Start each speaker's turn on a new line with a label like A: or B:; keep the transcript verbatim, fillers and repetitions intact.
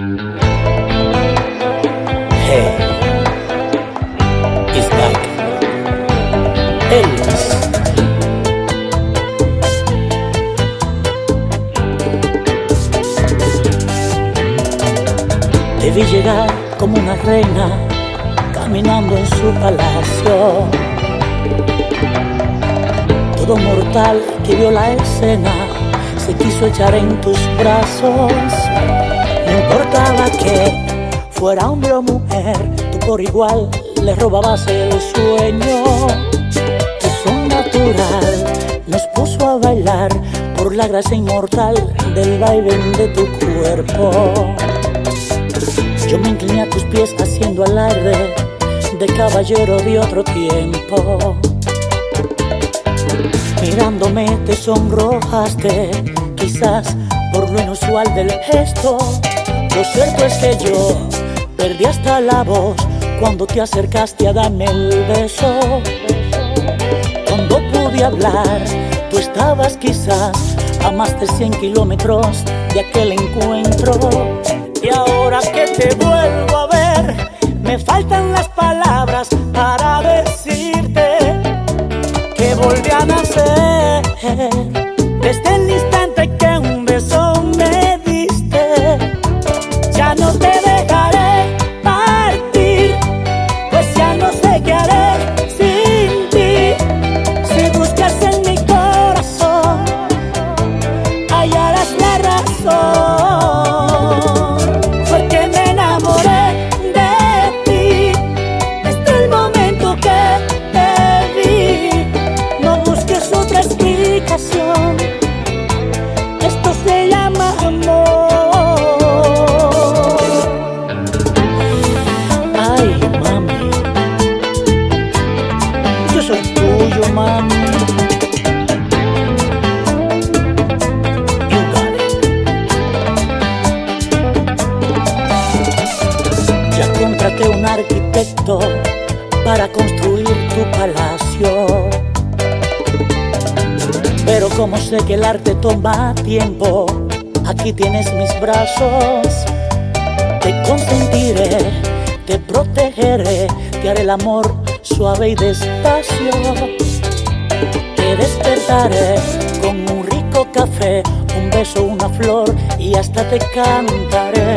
A: Hey, it's back. Elvis. Te vi llegar como una reina caminando en su palacio. Todo mortal que vio la escena se quiso echar en tus brazos. No importaba que fuera hombre o mujer, tú por igual le robabas el sueño. Tu son natural nos puso a bailar por la gracia inmortal del vaivén de tu cuerpo. Yo me incliné a tus pies haciendo alarde de caballero de otro tiempo. Mirándome te sonrojaste, quizás por lo inusual del gesto. Lo cierto es que yo perdí hasta la voz cuando te acercaste a darme el beso. Cuando pude hablar, tú estabas quizás a más de cien kilómetros de aquel encuentro. Y ahora que te vuelvo a ver, me faltan las palabras para decirte que volví a nacer. Desde el instante que un beso me diste, ya no te dejaré partir, pues ya no sé qué haré sin ti. Si buscas en mi corazón, hallarás la razón. Fue que me enamoré de ti desde el momento que te vi. No busques otra explicación, esto se llama amor. Ay, mami, yo soy tuyo, mami. You got it. Ya contraté un arquitecto para construir tu palacio, pero como sé que el arte toma tiempo, aquí tienes mis brazos. Te consentiré, te protegeré, te haré el amor suave y despacio. Te despertaré con un rico café, un beso, una flor y hasta te cantaré.